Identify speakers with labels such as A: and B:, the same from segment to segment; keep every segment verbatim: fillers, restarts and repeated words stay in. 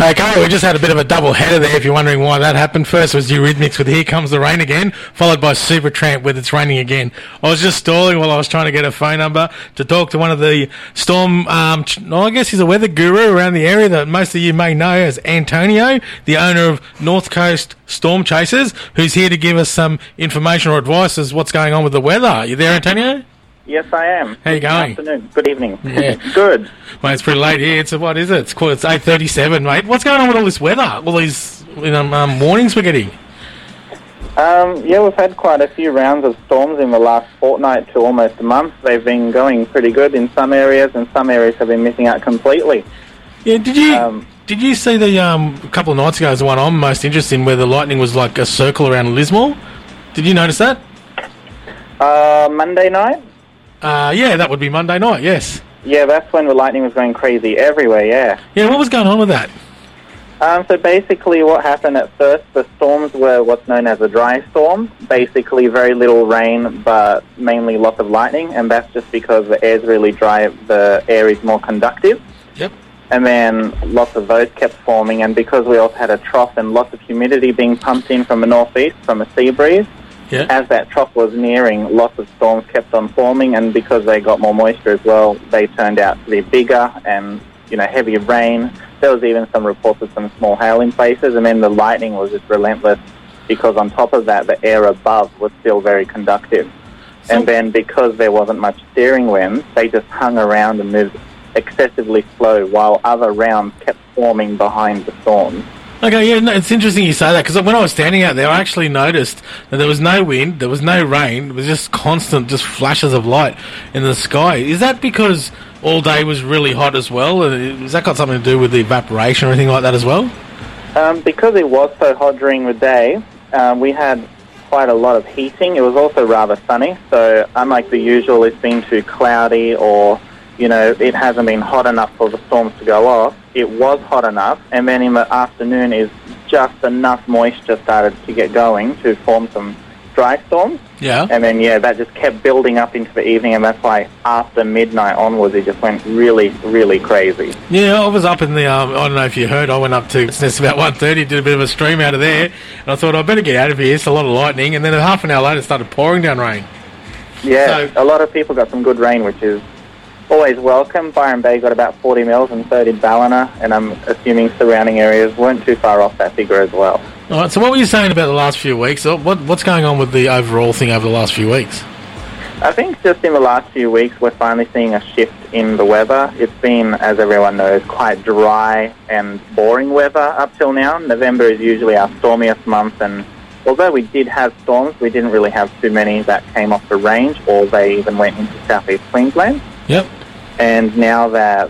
A: Okay, we just had a bit of a double header there, if you're wondering why that happened. First was Eurythmics with Here Comes the Rain Again, followed by Supertramp with It's Raining Again. I was just stalling while I was trying to get a phone number to talk to one of the storm, um, well, I guess he's a weather guru around the area that most of you may know as Antonio, the owner of North Coast Storm Chasers, who's here to give us some information or advice as what's going on with the weather. Are you there, Antonio?
B: Yes, I am.
A: How you going?
B: Good afternoon. Good evening.
A: Yeah.
B: Good.
A: Mate, it's pretty late here. It's, what is it? It's, called, it's eight thirty-seven, mate. What's going on with all this weather? All these you know, um, warnings we're getting?
B: Um, yeah, we've had quite a few rounds of storms in the last fortnight to almost a month. They've been going pretty good in some areas, and some areas have been missing out completely.
A: Yeah, did you...
B: Um,
A: Did you see the um, a couple of nights ago, the one I'm most interested in, where the lightning was like a circle around Lismore? Did you notice that?
B: Uh, Monday night?
A: Uh, yeah, that would be Monday night, yes.
B: Yeah, that's when the lightning was going crazy everywhere, yeah.
A: Yeah, what was going on with that?
B: Um, so basically what happened at first, the storms were what's known as a dry storm. Basically very little rain, but mainly lots of lightning, and that's just because the air's really dry, the air is more conductive.
A: Yep.
B: And then lots of those kept forming, and because we also had a trough and lots of humidity being pumped in from the northeast, from a sea breeze,
A: yeah.
B: As that trough was nearing, lots of storms kept on forming, and because they got more moisture as well, they turned out to be bigger and, you know, heavier rain. There was even some reports of some small hail in places, and then the lightning was just relentless because on top of that, the air above was still very conductive. So, and then because there wasn't much steering wind, they just hung around and moved excessively slow while other rounds kept forming behind the storms.
A: Okay, yeah, no, it's interesting you say that, because when I was standing out there, I actually noticed that there was no wind, there was no rain, it was just constant, just flashes of light in the sky. Is that because all day was really hot as well? Has that got something to do with the evaporation or anything like that as well?
B: Um, because it was so hot during the day, um, we had quite a lot of heating. It was also rather sunny, so unlike the usual, it's been too cloudy or, you know, it hasn't been hot enough for the storms to go off. It was hot enough, and then in the afternoon is just enough moisture started to get going to form some dry storms.
A: Yeah.
B: And then, yeah, that just kept building up into the evening, and that's why after midnight onwards, it just went really, really crazy.
A: Yeah, I was up in the, um, I don't know if you heard, I went up to, it's about one thirty, did a bit of a stream out of there, and I thought, I better get out of here, it's a lot of lightning, and then half an hour later it started pouring down rain.
B: Yeah,
A: so,
B: a lot of people got some good rain, which is always welcome. Byron Bay got about forty mils, and so did Ballina, and I'm assuming surrounding areas weren't too far off that figure as well.
A: All right, so what were you saying about the last few weeks? What What's going on with the overall thing over the last few weeks?
B: I think just in the last few weeks we're finally seeing a shift in the weather. It's been, as everyone knows, quite dry and boring weather up till now. November is usually our stormiest month, and although we did have storms, we didn't really have too many that came off the range, or they even went into southeast Queensland.
A: Yep.
B: And now that,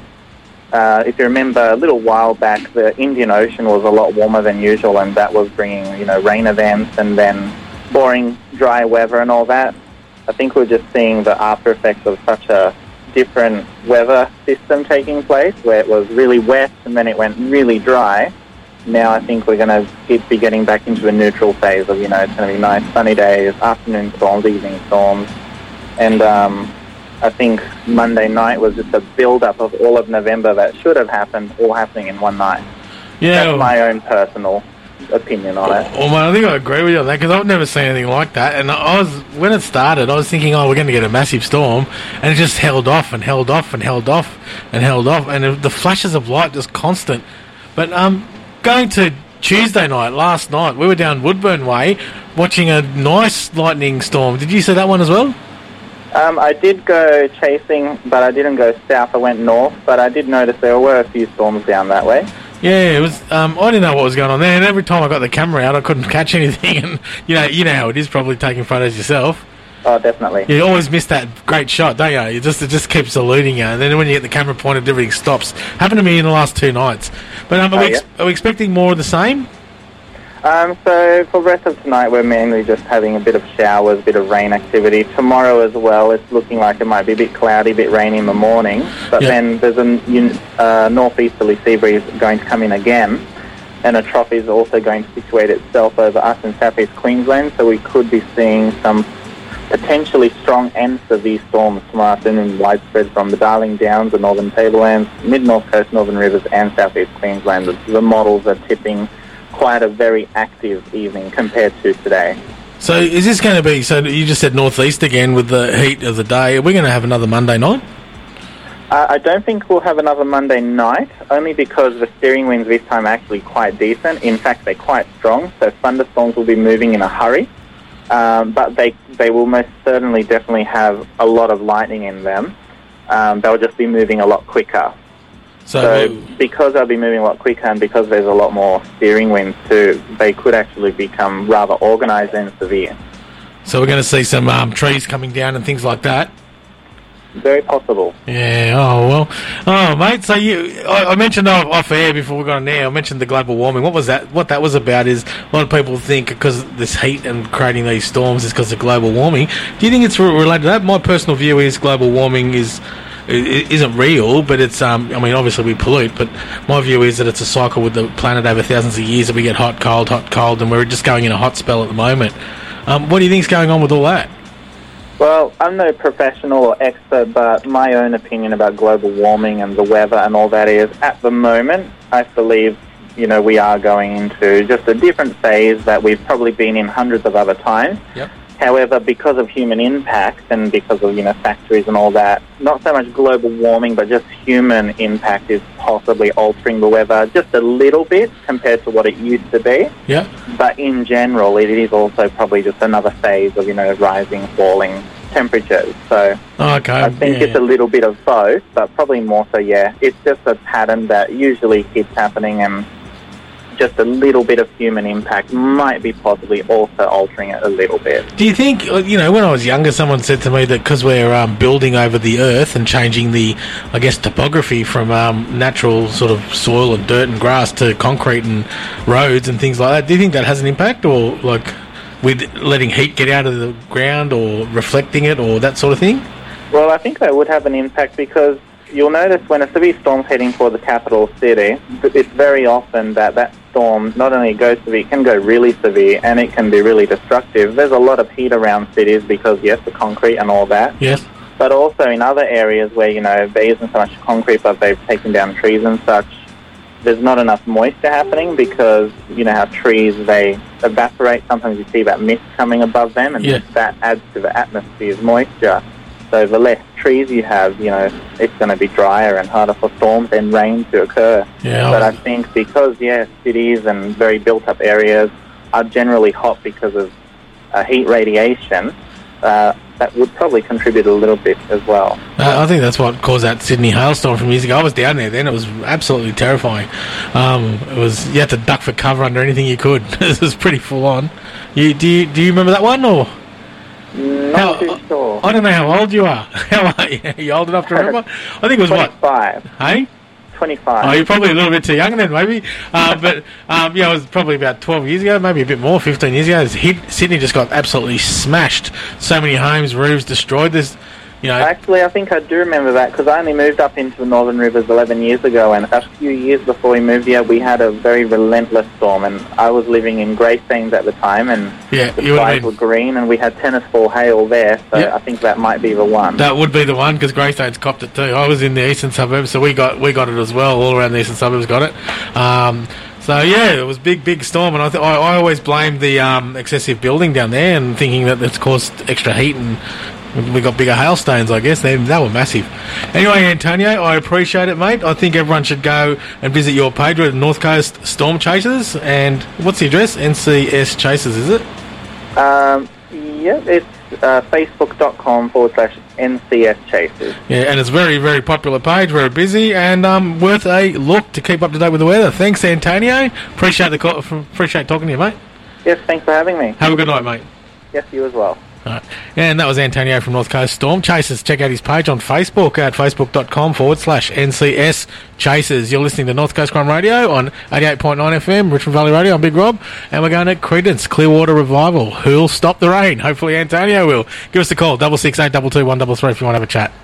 B: uh, if you remember, a little while back, the Indian Ocean was a lot warmer than usual, and that was bringing, you know, rain events and then boring, dry weather and all that. I think we're just seeing the after effects of such a different weather system taking place, where it was really wet and then it went really dry. Now I think we're going to be getting back into a neutral phase of, you know, it's going to be nice sunny days, afternoon storms, evening storms, and um, I think Monday night was just a build-up of all of November that should have happened, all happening in one night.
A: Yeah,
B: That's my own personal opinion on it.
A: Well, well, I think I agree with you on that, because I've never seen anything like that. And I was, when it started, I was thinking, oh, we're going to get a massive storm, and it just held off and held off and held off and held off, and the flashes of light just constant. But um, going to Tuesday night, last night, we were down Woodburn Way watching a nice lightning storm. Did you see that one as well?
B: Um, I did go chasing, but I didn't go south. I went north, but I did notice there were a few storms down that way.
A: Yeah, it was. Um, I didn't know what was going on there, and every time I got the camera out, I couldn't catch anything. And you know, you know how it is, probably taking photos yourself.
B: Oh, definitely.
A: You always miss that great shot, don't you? It just it just keeps eluding you, and then when you get the camera pointed, everything stops. Happened to me in the last two nights. But um, are,
B: oh,
A: we ex-
B: yeah.
A: are we expecting more of the same?
B: Um, so for the rest of tonight, we're mainly just having a bit of showers, a bit of rain activity. Tomorrow as well, it's looking like it might be a bit cloudy, a bit rainy in the morning. But
A: yep.
B: then there's a uh, northeasterly sea breeze going to come in again, and a trough is also going to situate itself over us in southeast Queensland. So we could be seeing some potentially strong and severe storms tomorrow afternoon, widespread from the Darling Downs, the Northern Tablelands, mid-North Coast, Northern Rivers and Southeast Queensland. The, the models are tipping quite a very active evening compared to today.
A: So is this going to be, so you just said northeast again with the heat of the day, are we going to have another Monday night?
B: Uh, I don't think we'll have another Monday night, only because the steering winds this time are actually quite decent. In fact, they're quite strong, so thunderstorms will be moving in a hurry. Um, but they they will most certainly definitely have a lot of lightning in them. Um, they'll just be moving a lot quicker.
A: So,
B: So because they'll be moving a lot quicker and because there's a lot more steering winds too, they could actually become rather organised and severe.
A: so we're going to see some um, trees coming down and things like that.
B: Very possible.
A: Yeah, oh, well. Oh, mate, so you, I, I mentioned off, off air before we got on air, I mentioned the global warming. What was that? What that was about is a lot of people think because this heat and creating these storms is because of global warming. Do you think it's re- related to that? My personal view is global warming is it isn't real, but it's, um, I mean, obviously we pollute, but my view is that it's a cycle with the planet over thousands of years that we get hot, cold, hot, cold, and we're just going in a hot spell at the moment. Um, what do you think's going on with all that?
B: Well, I'm no professional or expert, but my own opinion about global warming and the weather and all that is, at the moment, I believe, you know, we are going into just a different phase that we've probably been in hundreds of other times.
A: Yep.
B: However, because of human impact and because of, you know, factories and all that, not so much global warming, but just human impact is possibly altering the weather just a little bit compared to what it used to be.
A: Yeah.
B: But in general, it is also probably just another phase of, you know, rising, falling temperatures. So
A: Okay.
B: I think
A: yeah.
B: it's a little bit of both, but probably more so, yeah. It's just a pattern that usually keeps happening, and just a little bit of human impact might be possibly also altering it a little bit.
A: Do you think, you know, when I was younger, someone said to me that because we're um, building over the earth and changing the, I guess, topography from um, natural sort of soil and dirt and grass to concrete and roads and things like that, do you think that has an impact, or like with letting heat get out of the ground or reflecting it or that sort of thing?
B: Well, I think that would have an impact because you'll notice when a severe storm's heading for the capital city, it's very often that that storm not only goes severe, it can go really severe and it can be really destructive. There's a lot of heat around cities because, yes, the concrete and all that.
A: Yes.
B: But also in other areas where, you know, there isn't so much concrete but they've taken down trees and such, there's not enough moisture happening because, you know, how trees, they evaporate. Sometimes you see that mist coming above them and
A: Yeah.
B: that adds to the atmosphere's moisture. So the less trees you have, you know, it's going to be drier and harder for storms and rain to occur.
A: Yeah.
B: But I think because, yeah, cities and very built-up areas are generally hot because of uh, heat radiation, uh, that would probably contribute a little bit as well.
A: Uh, I think that's what caused that Sydney hailstorm from years ago. I was down there then. It was absolutely terrifying. Um, it was you had to duck for cover under anything you could. It was pretty full on. You do you do you remember that one or?
B: Not
A: How-
B: too sure.
A: I don't know how old you are. How are you? Are you old enough to remember? I think it was what?
B: twenty-five.
A: Hey?
B: twenty-five.
A: Oh, you're probably a little bit too young then, maybe. Uh, but um, yeah, it was probably about twelve years ago, maybe a bit more, fifteen years ago. It was hit, Sydney just got absolutely smashed. So many homes, roofs destroyed. This, you know.
B: Actually, I think I do remember that because I only moved up into the Northern Rivers eleven years ago, and a few years before we moved here, we had a very relentless storm, and I was living in Greystanes at the time, and
A: Yeah,
B: the
A: you would've
B: skies
A: been-
B: were green, and we had tennis ball hail there, so
A: Yeah.
B: I think that might be the one.
A: That would be the one because Greystanes copped it too. I was in the eastern suburbs, so we got we got it as well. All around the eastern suburbs got it. Um, so yeah, it was big, big storm, and I th- I, I always blamed the um, excessive building down there and thinking that it's caused extra heat and. We got bigger hailstones, I guess. They, they were massive. Anyway, Antonio, I appreciate it, mate. I think everyone should go and visit your page. We're at North Coast Storm Chasers. And what's the address? N C S Chasers, is it?
B: Um, yeah, it's uh, facebook.com forward slash NCS Chasers.
A: Yeah, and it's a very, very popular page. Very busy and um, worth a look to keep up to date with the weather. Thanks, Antonio. Appreciate the call, appreciate talking to you, mate.
B: Yes, thanks for having me.
A: Have a good night, mate.
B: Yes, you as well.
A: All right. And that was Antonio from North Coast Storm Chasers. Check out his page on Facebook at facebook.com forward slash NCS Chasers. You're listening to North Coast Crime Radio on eighty-eight point nine F M, Richmond Valley Radio. I'm Big Rob. And we're going to Credence Clearwater Revival. Who'll stop the rain? Hopefully Antonio will. Give us a call, double six eight two two one double three if you want to have a chat.